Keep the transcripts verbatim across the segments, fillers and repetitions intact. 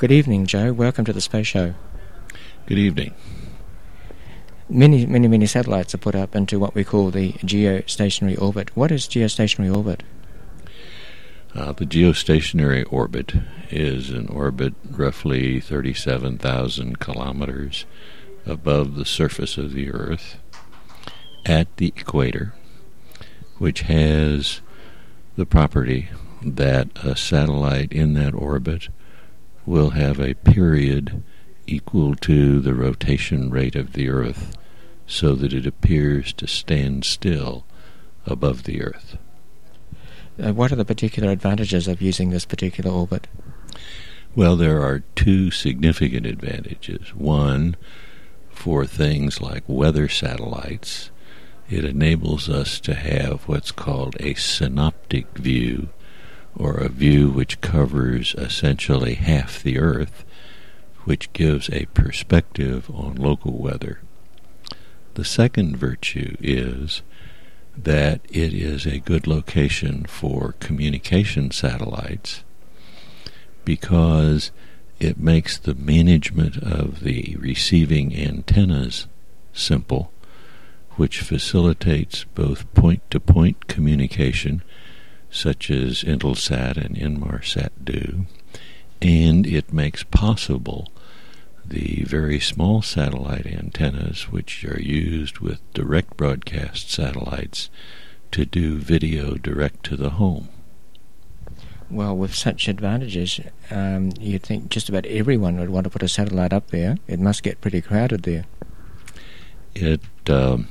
Good evening, Joe. Welcome to the Space Show. Good evening. Many, many, many satellites are put up into what we call the geostationary orbit. What is geostationary orbit? Uh, the geostationary orbit is an orbit roughly thirty-seven thousand kilometers above the surface of the Earth at the equator, which has the property that a satellite in that orbit will have a period equal to the rotation rate of the Earth, so that it appears to stand still above the Earth. Uh, what are the particular advantages of using this particular orbit? Well, there are two significant advantages. One, for things like weather satellites, it enables us to have what's called a synoptic view, or a view which covers essentially half the Earth, which gives a perspective on local weather. The second virtue is that it is a good location for communication satellites because it makes the management of the receiving antennas simple, which facilitates both point-to-point communication, such as Intelsat and Inmarsat do, and it makes possible the very small satellite antennas which are used with direct broadcast satellites to do video direct to the home. Well, with such advantages, um, you'd think just about everyone would want to put a satellite up there. It must get pretty crowded there. It um,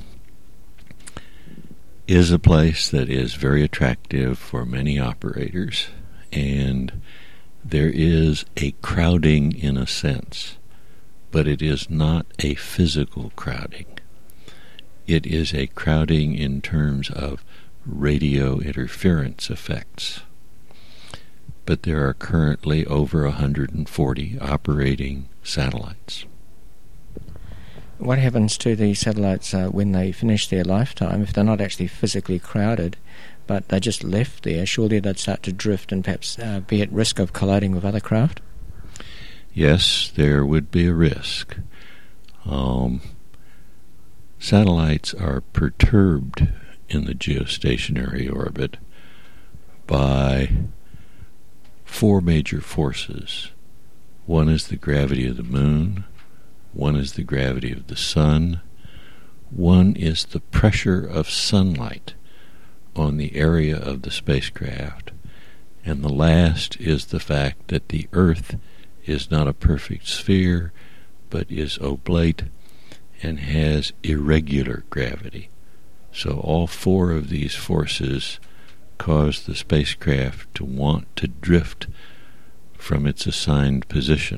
is a place that is very attractive for many operators, and there is a crowding in a sense, but it is not a physical crowding. It is a crowding in terms of radio interference effects. But there are currently over one hundred forty operating satellites. What happens to the satellites uh, when they finish their lifetime, if they're not actually physically crowded, but they're just left there? Surely they'd start to drift and perhaps uh, be at risk of colliding with other craft? Yes, there would be a risk. Um, satellites are perturbed in the geostationary orbit by four major forces. One is the gravity of the moon, one is the gravity of the sun, one is the pressure of sunlight on the area of the spacecraft, and the last is the fact that the Earth is not a perfect sphere, but is oblate and has irregular gravity. So all four of these forces cause the spacecraft to want to drift from its assigned position.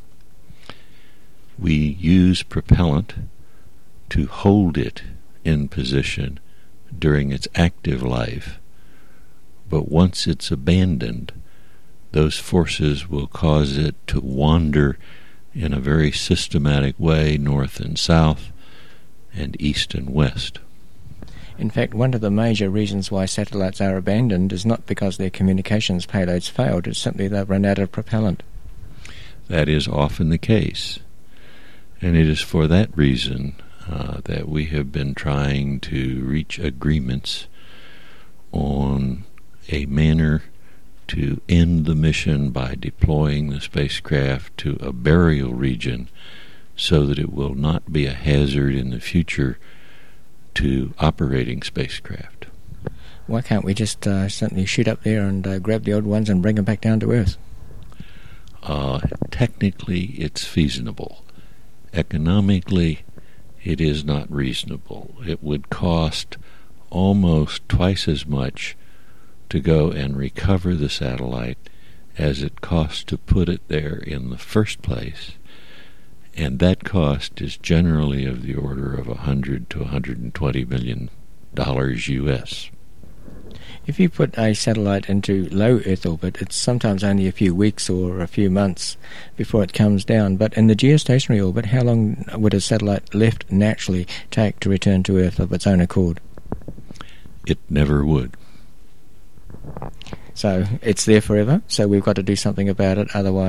We use propellant to hold it in position during its active life, but once it's abandoned, those forces will cause it to wander in a very systematic way north and south and east and west. In fact, one of the major reasons why satellites are abandoned is not because their communications payloads failed, it's simply they've run out of propellant. That is often the case, and it is for that reason uh, that we have been trying to reach agreements on a manner to end the mission by deploying the spacecraft to a burial region so that it will not be a hazard in the future to operating spacecraft. Why can't we just uh, simply shoot up there and uh, grab the old ones and bring them back down to Earth? Uh, technically, it's feasible. Economically, it is not reasonable. It would cost almost twice as much to go and recover the satellite as it costs to put it there in the first place, and that cost is generally of the order of one hundred to one hundred twenty million dollars U S. If you put a satellite into low Earth orbit, it's sometimes only a few weeks or a few months before it comes down. But in the geostationary orbit, how long would a satellite left naturally take to return to Earth of its own accord? It never would. So it's there forever, so we've got to do something about it, otherwise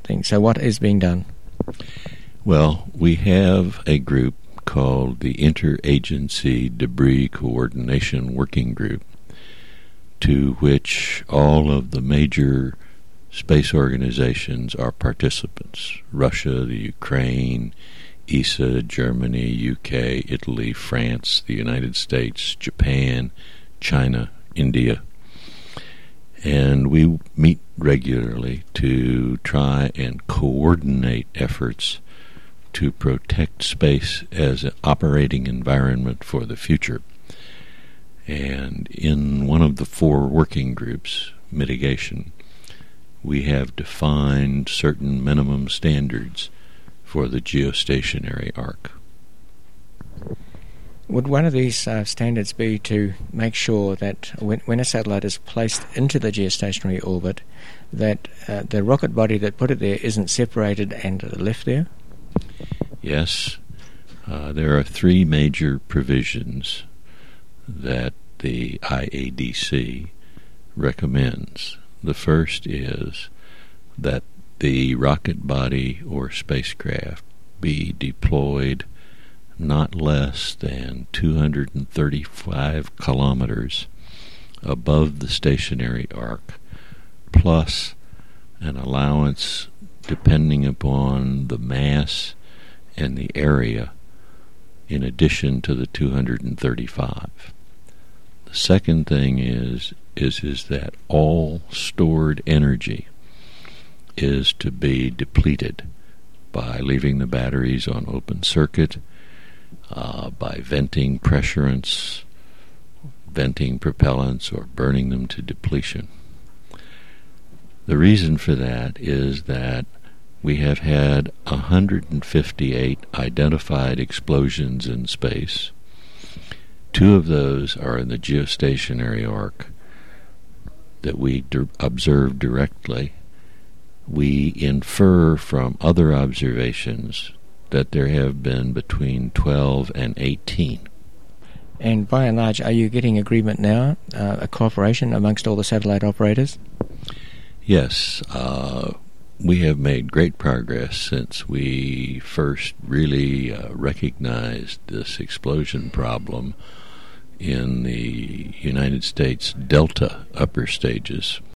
thing. So what is being done? Well, we have a group called the Interagency Debris Coordination Working Group, to which all of the major space organizations are participants. Russia, the Ukraine, E S A, Germany, U K, Italy, France, the United States, Japan, China, India. And we meet regularly to try and coordinate efforts to protect space as an operating environment for the future. And in one of the four working groups, mitigation, we have defined certain minimum standards for the geostationary arc. Would one of these uh, standards be to make sure that when, when a satellite is placed into the geostationary orbit, that uh, the rocket body that put it there isn't separated and left there? Yes. Uh, there are three major provisions that the I A D C recommends. The first is that the rocket body or spacecraft be deployed not less than two hundred thirty-five kilometers above the stationary arc, plus an allowance depending upon the mass and the area in addition to the two hundred thirty-five. The second thing is is is that all stored energy is to be depleted by leaving the batteries on open circuit, uh, by venting pressurants, venting propellants, or burning them to depletion. The reason for that is that we have had one hundred fifty-eight identified explosions in space. Two of those are in the geostationary arc that we d- observe directly. We infer from other observations that there have been between twelve and eighteen. And by and large, are you getting agreement now, uh, a cooperation amongst all the satellite operators? Yes, uh, we have made great progress since we first really uh, recognized this explosion problem in the United States Delta upper stages.